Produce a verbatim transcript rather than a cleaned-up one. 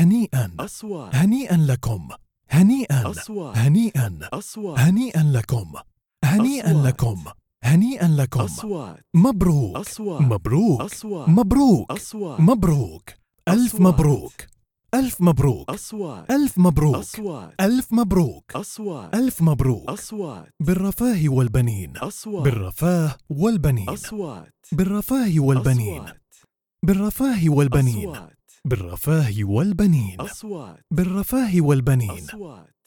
هنيئا. أصوات. هنيئا لكم. هنيئا. أصوات. هنيئا. أصوات. هنيئا لكم. هنيئا أصوات. لكم. هنيئا لكم. أصوات. مبروك. أصوات. مبروك. أصوات. مبروك. أصوات. مبروك. ألف أصوات. مبروك. ألف مبروك. أصوات. ألف مبروك. أصوات. ألف مبروك. أصوات. ألف مبروك. أصوات. بالرفاه والبنين. أصوات. بالرفاه والبنين. أصوات. بالرفاه والبنين. أصوات. بالرفاه والبنين. أصوات. بالرفاه والبنين. أصوات. بالرفاه والبنين. أصوات.